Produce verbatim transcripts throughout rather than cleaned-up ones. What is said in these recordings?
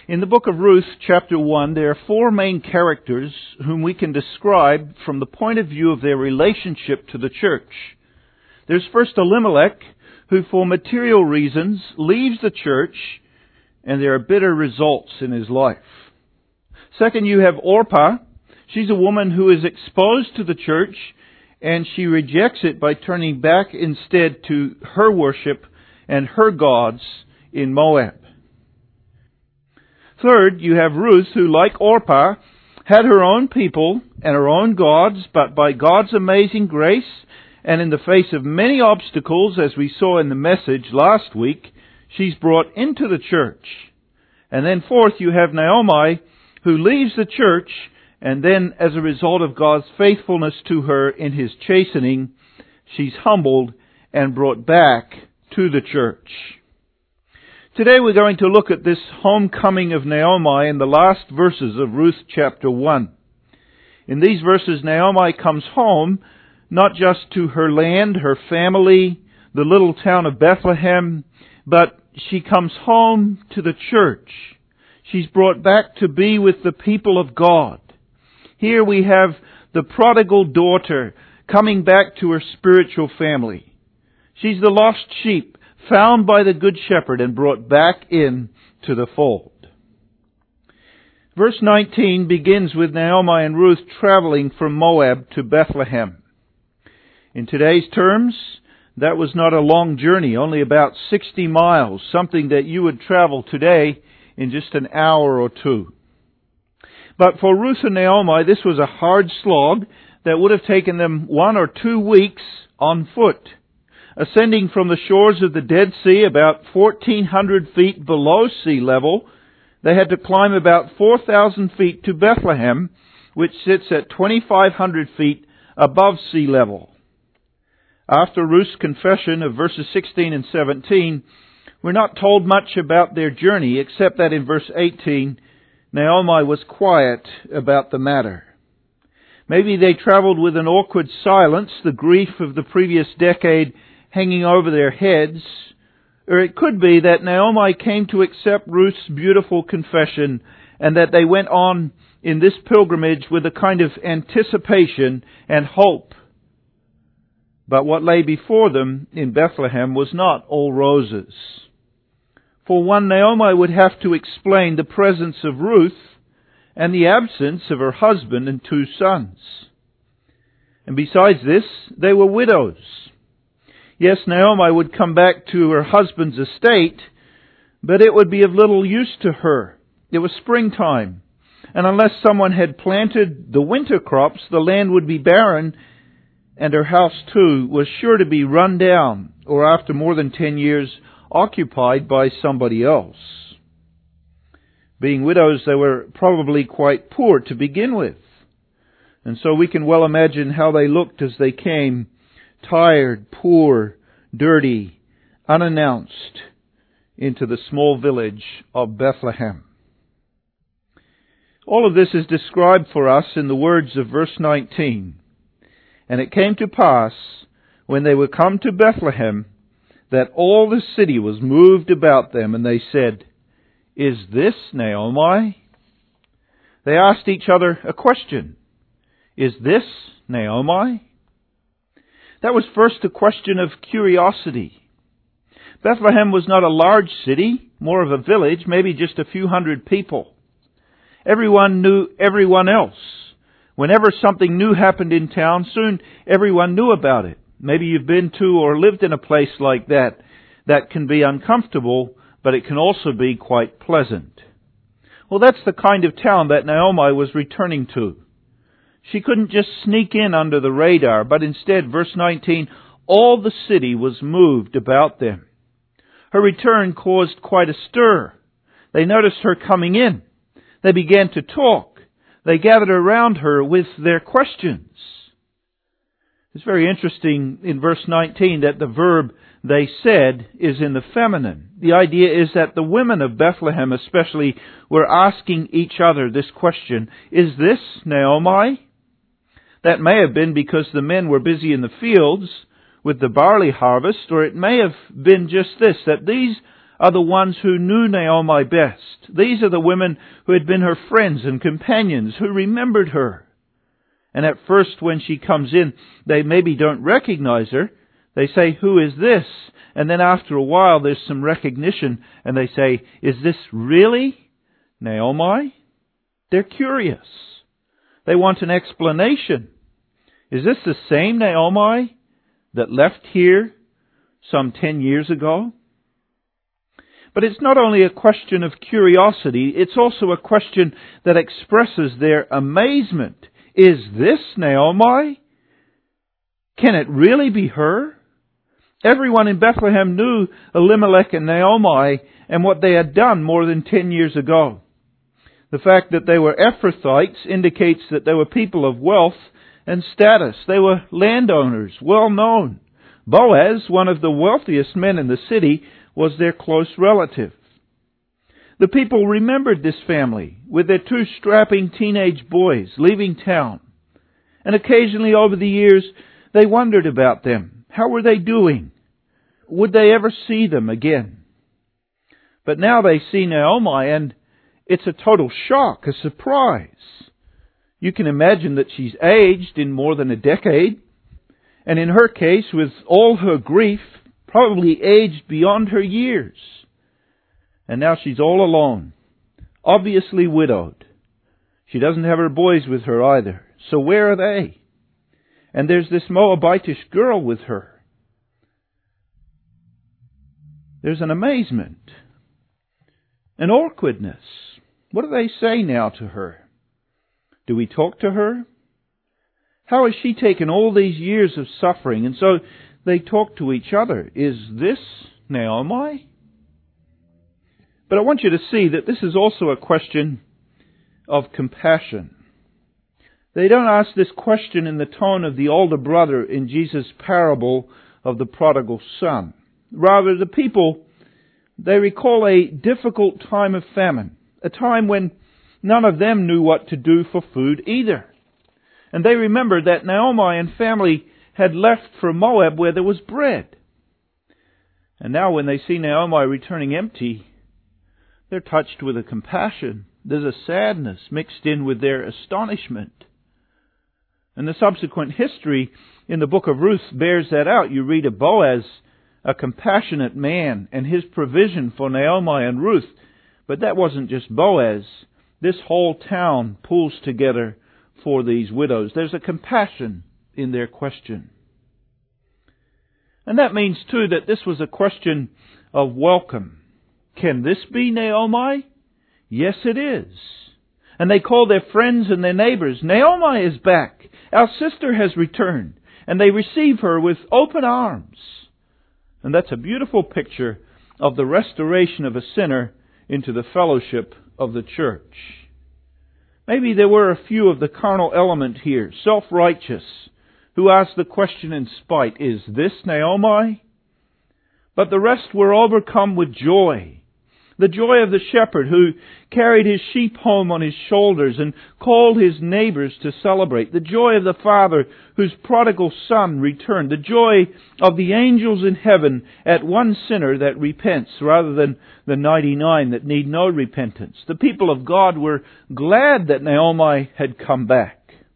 In the book of Ruth, chapter one, there are four main characters whom we can describe from the point of view of their relationship to the church. There's first Elimelech, who for material reasons leaves the church, and there are bitter results in his life. Second, you have Orpah. She's a woman who is exposed to the church, and she rejects it by turning back instead to her worship and her gods in Moab. Third, you have Ruth, who, like Orpah, had her own people and her own gods, but by God's amazing grace, and in the face of many obstacles, as we saw in the message last week, she's brought into the church. And then fourth, you have Naomi, who leaves the church, and then as a result of God's faithfulness to her in His chastening, she's humbled and brought back to the church. Today we're going to look at this homecoming of Naomi in the last verses of Ruth chapter one. In these verses, Naomi comes home, not just to her land, her family, the little town of Bethlehem, but she comes home to the church. She's brought back to be with the people of God. Here we have the prodigal daughter coming back to her spiritual family. She's the lost sheep, found by the Good Shepherd and brought back in to the fold. Verse nineteen begins with Naomi and Ruth traveling from Moab to Bethlehem. In today's terms, that was not a long journey, only about sixty miles, something that you would travel today in just an hour or two. But for Ruth and Naomi, this was a hard slog that would have taken them one or two weeks on foot. Ascending from the shores of the Dead Sea about fourteen hundred feet below sea level, they had to climb about four thousand feet to Bethlehem, which sits at twenty-five hundred feet above sea level. After Ruth's confession of verses sixteen and seventeen, we're not told much about their journey, except that in verse eighteen, Naomi was quiet about the matter. Maybe they traveled with an awkward silence, the grief of the previous decade hanging over their heads, or it could be that Naomi came to accept Ruth's beautiful confession and that they went on in this pilgrimage with a kind of anticipation and hope. But what lay before them in Bethlehem was not all roses. For one, Naomi would have to explain the presence of Ruth and the absence of her husband and two sons. And besides this, they were widows. Yes, Naomi would come back to her husband's estate, but it would be of little use to her. It was springtime, and unless someone had planted the winter crops, the land would be barren, and her house too was sure to be run down, or after more than ten years, occupied by somebody else. Being widows, they were probably quite poor to begin with, and so we can well imagine how they looked as they came, tired, poor, dirty, unannounced, into the small village of Bethlehem. All of this is described for us in the words of verse nineteen. And it came to pass, when they were come to Bethlehem, that all the city was moved about them, and they said, "Is this Naomi?" They asked each other a question. "Is this Naomi?" That was first a question of curiosity. Bethlehem was not a large city, more of a village, maybe just a few hundred people. Everyone knew everyone else. Whenever something new happened in town, soon everyone knew about it. Maybe you've been to or lived in a place like that. That can be uncomfortable, but it can also be quite pleasant. Well, that's the kind of town that Naomi was returning to. She couldn't just sneak in under the radar, but instead, verse nineteen, all the city was moved about them. Her return caused quite a stir. They noticed her coming in. They began to talk. They gathered around her with their questions. It's very interesting in verse nineteen that the verb "they said" is in the feminine. The idea is that the women of Bethlehem especially were asking each other this question, "Is this Naomi?" That may have been because the men were busy in the fields with the barley harvest, or it may have been just this, that these are the ones who knew Naomi best. These are the women who had been her friends and companions, who remembered her. And at first when she comes in, they maybe don't recognize her. They say, "Who is this?" And then after a while there's some recognition and they say, "Is this really Naomi?" They're curious. They want an explanation. Is this the same Naomi that left here some ten years ago? But it's not only a question of curiosity, it's also a question that expresses their amazement. Is this Naomi? Can it really be her? Everyone in Bethlehem knew Elimelech and Naomi and what they had done more than ten years ago. The fact that they were Ephrathites indicates that they were people of wealth and status. They were landowners, well known. Boaz, one of the wealthiest men in the city, was their close relative. The people remembered this family with their two strapping teenage boys leaving town. And occasionally over the years, they wondered about them. How were they doing? Would they ever see them again? But now they see Naomi and it's a total shock, a surprise. You can imagine that she's aged in more than a decade. And in her case, with all her grief, probably aged beyond her years. And now she's all alone, obviously widowed. She doesn't have her boys with her either. So where are they? And there's this Moabitish girl with her. There's an amazement, an awkwardness. What do they say now to her? Do we talk to her? How has she taken all these years of suffering? And so they talk to each other. Is this Naomi? But I want you to see that this is also a question of compassion. They don't ask this question in the tone of the older brother in Jesus' parable of the prodigal son. Rather, the people, they recall a difficult time of famine, a time when none of them knew what to do for food either. And they remembered that Naomi and family had left for Moab where there was bread. And now when they see Naomi returning empty, they're touched with a compassion. There's a sadness mixed in with their astonishment. And the subsequent history in the book of Ruth bears that out. You read of Boaz, a compassionate man, and his provision for Naomi and Ruth. But that wasn't just Boaz. This whole town pulls together for these widows. There's a compassion in their question. And that means too that this was a question of welcome. Can this be Naomi? Yes, it is. And they call their friends and their neighbors. Naomi is back. Our sister has returned. And they receive her with open arms. And that's a beautiful picture of the restoration of a sinner into the fellowship of the church. Maybe there were a few of the carnal element here, self-righteous, who asked the question in spite, is this Naomi? But the rest were overcome with joy. The joy of the shepherd who carried his sheep home on his shoulders and called his neighbors to celebrate. The joy of the father whose prodigal son returned. The joy of the angels in heaven at one sinner that repents rather than the ninety-nine that need no repentance. The people of God were glad that Naomi had come back.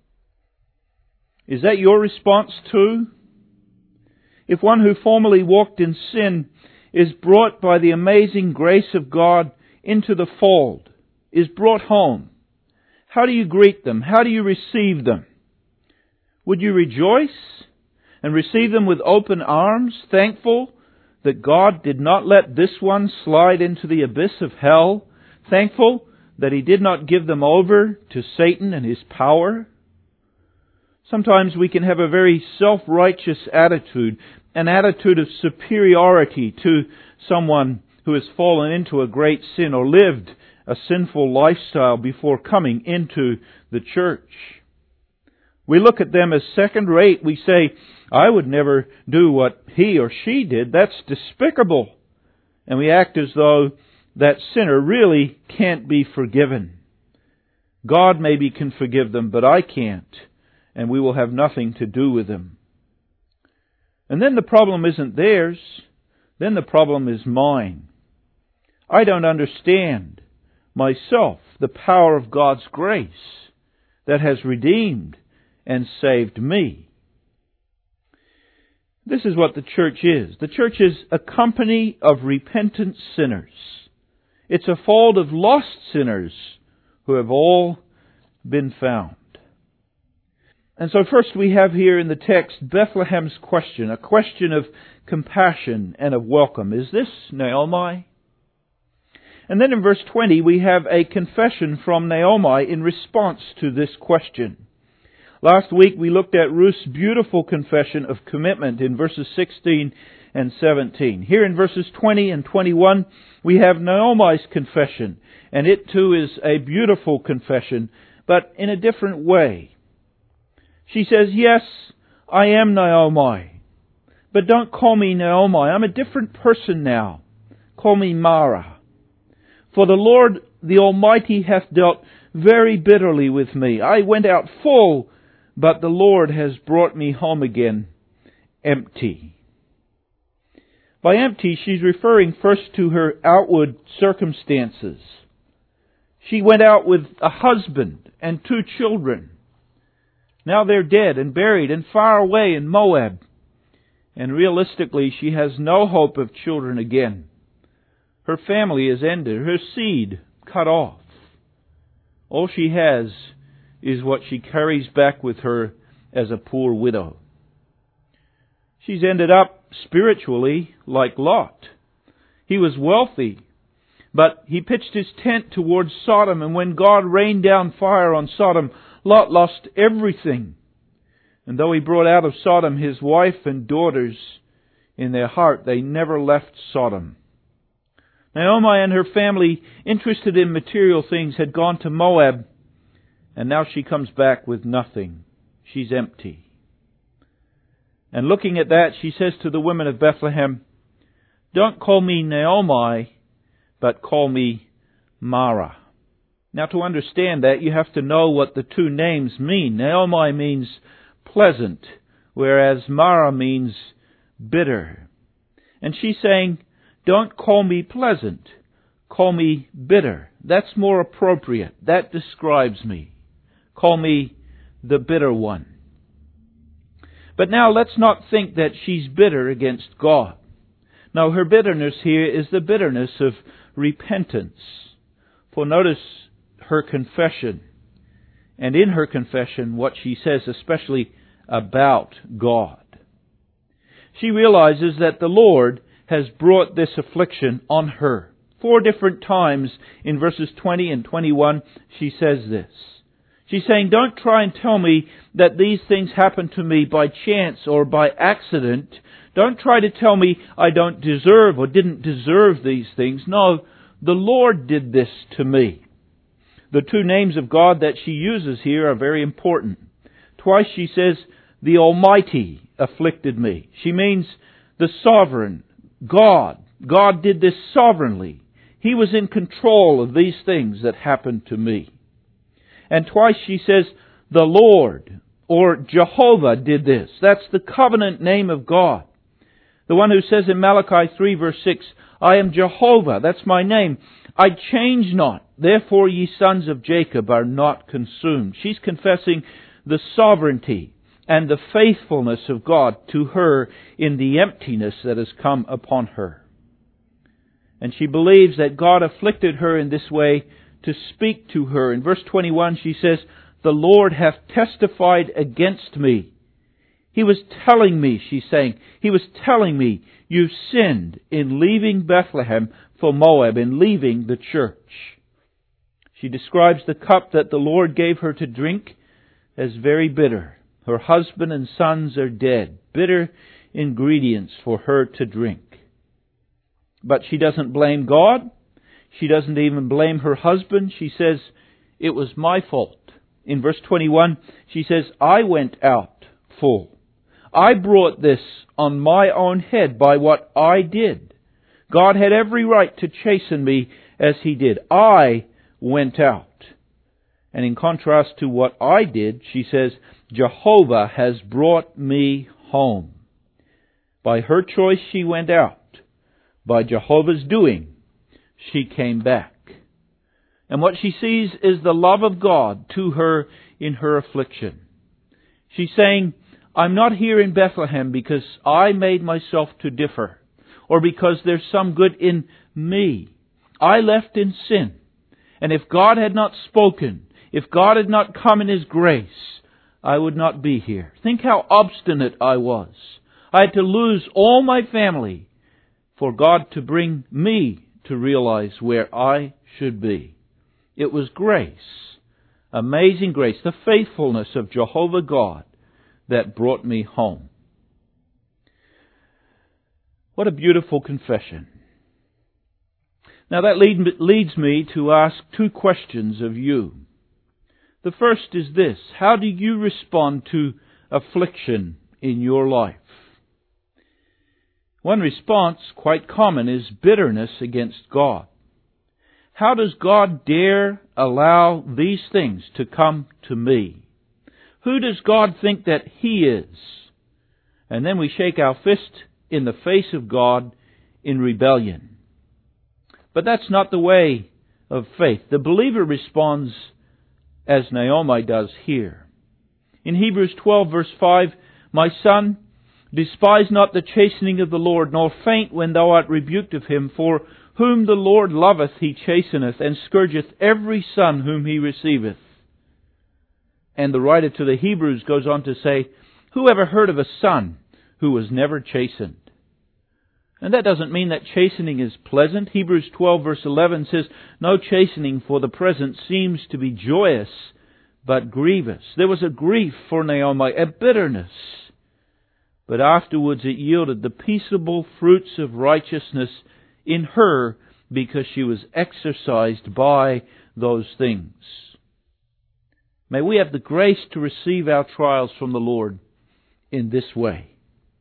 Is that your response too? If one who formerly walked in sin is brought by the amazing grace of God into the fold, is brought home, how do you greet them? How do you receive them? Would you rejoice and receive them with open arms, thankful that God did not let this one slide into the abyss of hell, thankful that He did not give them over to Satan and his power? Sometimes we can have a very self-righteous attitude, an attitude of superiority to someone who has fallen into a great sin or lived a sinful lifestyle before coming into the church. We look at them as second-rate. We say, I would never do what he or she did. That's despicable. And we act as though that sinner really can't be forgiven. God maybe can forgive them, but I can't. And we will have nothing to do with them. And then the problem isn't theirs. Then the problem is mine. I don't understand myself the power of God's grace that has redeemed and saved me. This is what the church is. The church is a company of repentant sinners. It's a fold of lost sinners who have all been found. And so first we have here in the text Bethlehem's question, a question of compassion and of welcome. Is this Naomi? And then in verse twenty we have a confession from Naomi in response to this question. Last week we looked at Ruth's beautiful confession of commitment in verses sixteen and seventeen. Here in verses twenty and twenty-one we have Naomi's confession, and it too is a beautiful confession, but in a different way. She says, yes, I am Naomi, but don't call me Naomi. I'm a different person now. Call me Mara. For the Lord, the Almighty, hath dealt very bitterly with me. I went out full, but the Lord has brought me home again empty. By empty, she's referring first to her outward circumstances. She went out with a husband and two children. Now they're dead and buried and far away in Moab. And realistically, she has no hope of children again. Her family is ended, her seed cut off. All she has is what she carries back with her as a poor widow. She's ended up spiritually like Lot. He was wealthy, but he pitched his tent towards Sodom, and when God rained down fire on Sodom, Lot lost everything. And though he brought out of Sodom his wife and daughters, in their heart they never left Sodom. Naomi and her family, interested in material things, had gone to Moab, and now she comes back with nothing. She's empty. And looking at that, she says to the women of Bethlehem, don't call me Naomi, but call me Mara. Now, to understand that, you have to know what the two names mean. Naomi means pleasant, whereas Mara means bitter. And she's saying, don't call me pleasant, call me bitter. That's more appropriate. That describes me. Call me the bitter one. But now let's not think that she's bitter against God. No, her bitterness here is the bitterness of repentance. For notice her confession, and in her confession what she says especially about God. She realizes that the Lord has brought this affliction on her. Four different times in verses twenty and twenty-one she says this. She's saying, don't try and tell me that these things happened to me by chance or by accident. Don't try to tell me I don't deserve or didn't deserve these things. No, the Lord did this to me. The two names of God that she uses here are very important. Twice she says, the Almighty afflicted me. She means the sovereign God. God did this sovereignly. He was in control of these things that happened to me. And twice she says, the Lord or Jehovah did this. That's the covenant name of God. The one who says in Malachi three verse six, I am Jehovah, that's my name. I change not, therefore ye sons of Jacob are not consumed. She's confessing the sovereignty and the faithfulness of God to her in the emptiness that has come upon her. And she believes that God afflicted her in this way to speak to her. In verse twenty-one she says, the Lord hath testified against me. He was telling me, she's saying, He was telling me, you've sinned in leaving Bethlehem for Moab, in leaving the church. She describes the cup that the Lord gave her to drink as very bitter. Her husband and sons are dead. Bitter ingredients for her to drink. But she doesn't blame God. She doesn't even blame her husband. She says, it was my fault. In verse twenty-one, she says, I went out full. I brought this on my own head by what I did. God had every right to chasten me as He did. I went out. And in contrast to what I did, she says, Jehovah has brought me home. By her choice she went out. By Jehovah's doing, she came back. And what she sees is the love of God to her in her affliction. She's saying, I'm not here in Bethlehem because I made myself to differ, or because there's some good in me. I left in sin. And if God had not spoken, if God had not come in His grace, I would not be here. Think how obstinate I was. I had to lose all my family for God to bring me to realize where I should be. It was grace, amazing grace, the faithfulness of Jehovah God that brought me home. What a beautiful confession. Now that lead, leads me to ask two questions of you. The first is this: how do you respond to affliction in your life? One response, quite common, is bitterness against God. How does God dare allow these things to come to me? Who does God think that He is? And then we shake our fist in the face of God in rebellion. But that's not the way of faith. The believer responds as Naomi does here. In Hebrews twelve verse five, My son, despise not the chastening of the Lord, nor faint when thou art rebuked of Him, for whom the Lord loveth He chasteneth, and scourgeth every son whom He receiveth. And the writer to the Hebrews goes on to say, Who ever heard of a son who was never chastened? And that doesn't mean that chastening is pleasant. Hebrews twelve verse eleven says, No chastening for the present seems to be joyous, but grievous. There was a grief for Naomi, a bitterness. But afterwards it yielded the peaceable fruits of righteousness in her, because she was exercised by those things. May we have the grace to receive our trials from the Lord in this way.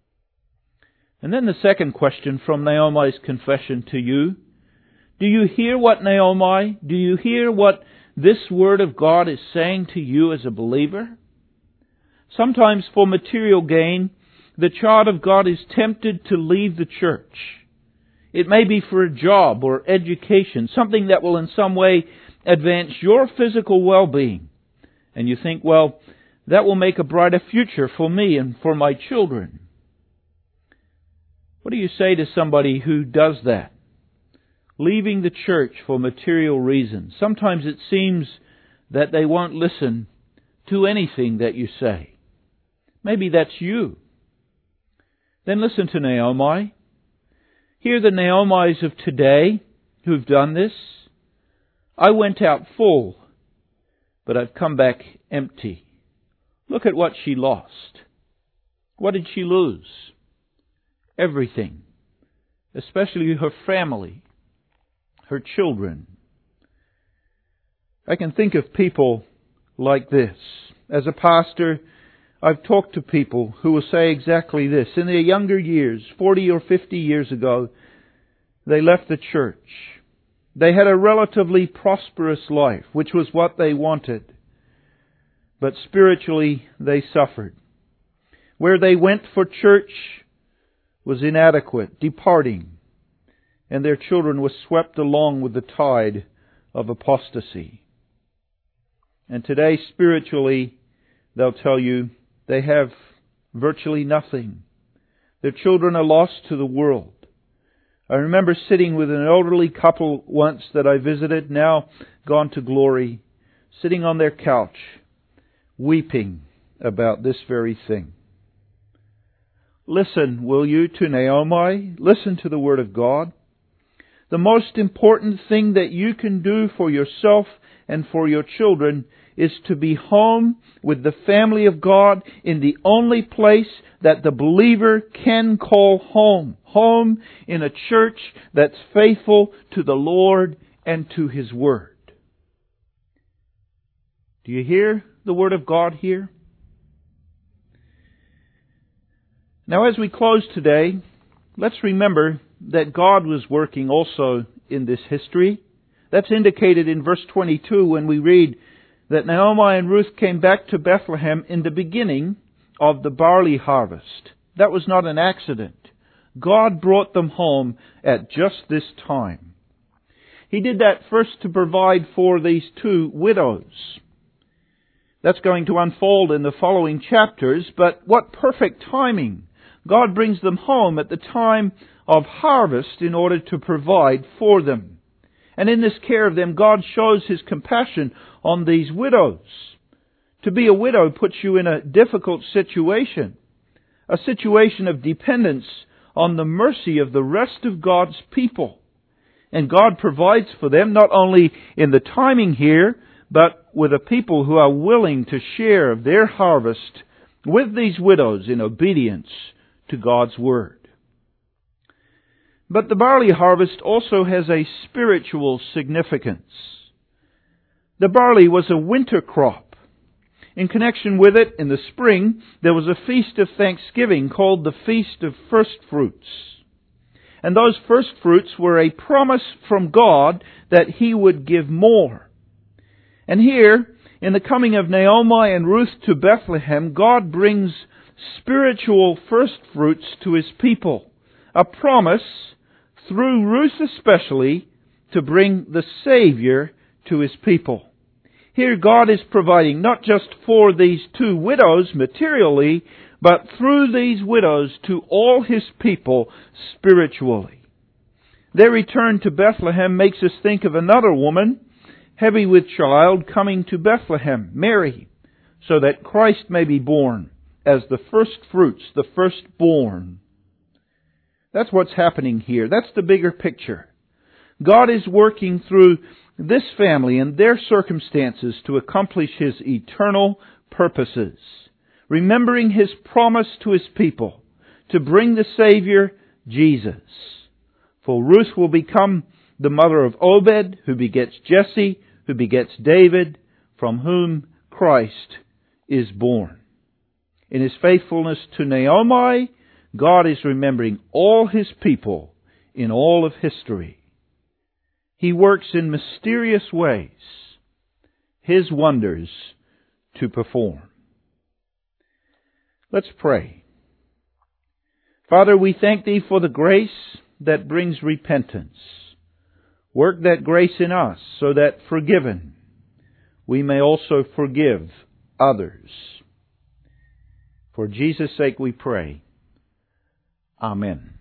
And then the second question from Naomi's confession to you. Do you hear what Naomi, do you hear what this Word of God is saying to you as a believer? Sometimes for material gain, the child of God is tempted to leave the church. It may be for a job or education, something that will in some way advance your physical well-being. And you think, well, that will make a brighter future for me and for my children. What do you say to somebody who does that? Leaving the church for material reasons. Sometimes it seems that they won't listen to anything that you say. Maybe that's you. Then listen to Naomi. Hear the Naomis of today who've done this. I went out full, but I've come back empty. Look at what she lost. What did she lose? Everything. Especially her family, her children. I can think of people like this. As a pastor, I've talked to people who will say exactly this. In their younger years, forty or fifty years ago, they left the church. They had a relatively prosperous life, which was what they wanted. But spiritually, they suffered. Where they went for church was inadequate, departing, and their children were swept along with the tide of apostasy. And today, spiritually, they'll tell you they have virtually nothing. Their children are lost to the world. I remember sitting with an elderly couple once that I visited, now gone to glory, sitting on their couch, weeping about this very thing. Listen, will you, to Naomi? Listen to the Word of God. The most important thing that you can do for yourself and for your children is to be home with the family of God in the only place that the believer can call home. Home in a church that's faithful to the Lord and to His Word. Do you hear the Word of God here? Now, as we close today, let's remember that God was working also in this history. That's indicated in verse twenty-two when we read that Naomi and Ruth came back to Bethlehem in the beginning of the barley harvest. That was not an accident. God brought them home at just this time. He did that first to provide for these two widows. That's going to unfold in the following chapters, but what perfect timing! God brings them home at the time of harvest in order to provide for them. And in this care of them, God shows His compassion on these widows. To be a widow puts you in a difficult situation, a situation of dependence on the mercy of the rest of God's people. And God provides for them not only in the timing here, but with a people who are willing to share of their harvest with these widows in obedience to God's Word. But the barley harvest also has a spiritual significance. The barley was a winter crop. In connection with it, in the spring, there was a feast of thanksgiving called the Feast of First Fruits. And those first fruits were a promise from God that He would give more. And here, in the coming of Naomi and Ruth to Bethlehem, God brings spiritual first fruits to His people. A promise, through Ruth especially, to bring the Savior to His people. Here God is providing not just for these two widows materially, but through these widows to all His people spiritually. Their return to Bethlehem makes us think of another woman, heavy with child, coming to Bethlehem, Mary, so that Christ may be born as the first fruits, the firstborn. That's what's happening here. That's the bigger picture. God is working through this family and their circumstances to accomplish His eternal purposes, remembering His promise to His people to bring the Savior, Jesus. For Ruth will become the mother of Obed, who begets Jesse, who begets David, from whom Christ is born. In His faithfulness to Naomi, God is remembering all His people in all of history. He works in mysterious ways His wonders to perform. Let's pray. Father, we thank Thee for the grace that brings repentance. Work that grace in us so that, forgiven, we may also forgive others. For Jesus' sake we pray. Amen.